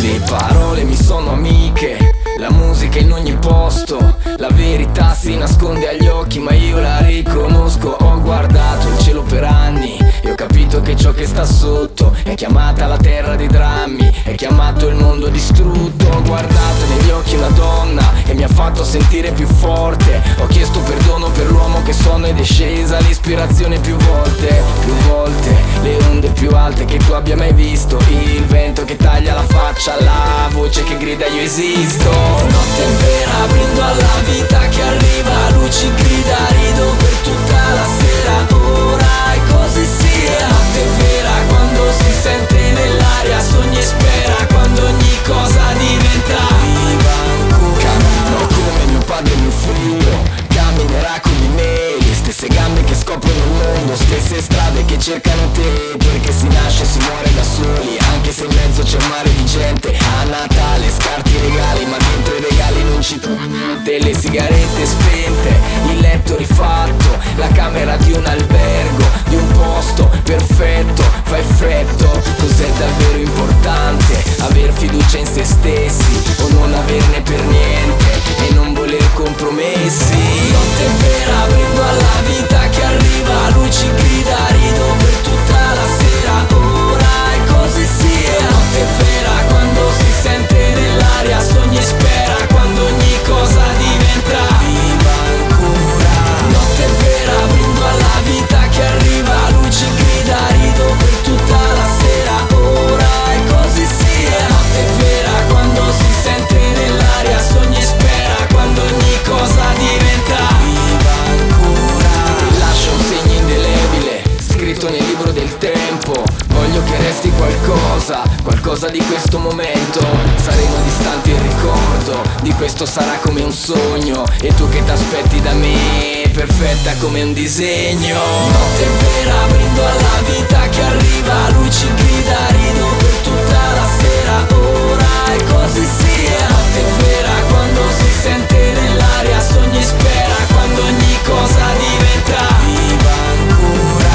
Le parole mi sono amiche, la musica in ogni posto. La verità si nasconde agli occhi ma io la riconosco. Ho guardato il cielo per anni e ho capito che ciò che sta sotto è chiamata la terra dei drammi, è chiamato il mondo distrutto. Ho guardato negli occhi una donna e mi ha fatto sentire più forte. Ho chiesto perdono per l'uomo che sono ed è scesa l'ispirazione più volte. Più volte, le onde più alte che tu abbia mai visto, il vento che taglia la faccia, la voce che grida io esisto. Notte vera, brindo alla vita che arriva, luci grida, rido per tutta la sera, ora e così sia. Notte vera, quando si sente nell'aria, sogni e spera, quando ogni cosa diventa viva ancora. Cammino come mio padre e mio figlio, camminerà con di me, le stesse gambe che scoprono il mondo, stesse strade che cercano te, perché si nasce e si muore da soli, anche se in mezzo c'è un mare di gente. A Natale scarti i regali, ma dentro i regali non ci trovi niente. Le sigarette spente, il letto rifatto, la camera di un albergo, di un posto perfetto, fa effetto. Cos'è davvero importante? Aver fiducia in se stessi o non averne per niente e non voler compromessi. Notte vera, brindo alla vita che arriva, luci grida, rido per tutta la sera, ora e così sia. Notte vera, quando si sente nell'aria, sogni e spera, quando ogni cosa diventa viva ancora. Notte vera, brindo alla vita che arriva, luci grida, rido per tutta la sera, ora e così sia. Notte vera, quando si sente nell'aria, sogni e spera, quando ogni cosa diventa viva ancora. Lascia un segno indelebile, scritto nel libro del tempo. Voglio che resti qualcosa, qualcosa di questo momento. Saremo distanti il ricordo di questo sarà come un sogno, e tu che t'aspetti da me, perfetta come un disegno. Notte vera, brindo alla vita che arriva, luci grida, rido per tutta la sera, ora e così sia. Notte vera, quando si sente nell'aria, sogni e spera, quando ogni cosa diventa viva ancora.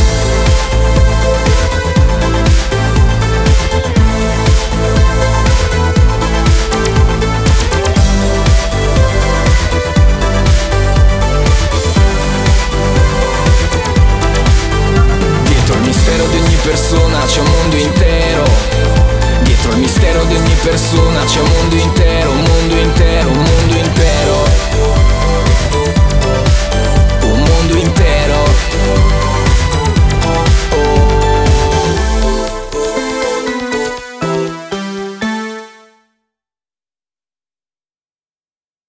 Dietro il mistero di ogni persona c'è un mondo intero. Dietro il mistero di ogni persona c'è un mondo intero.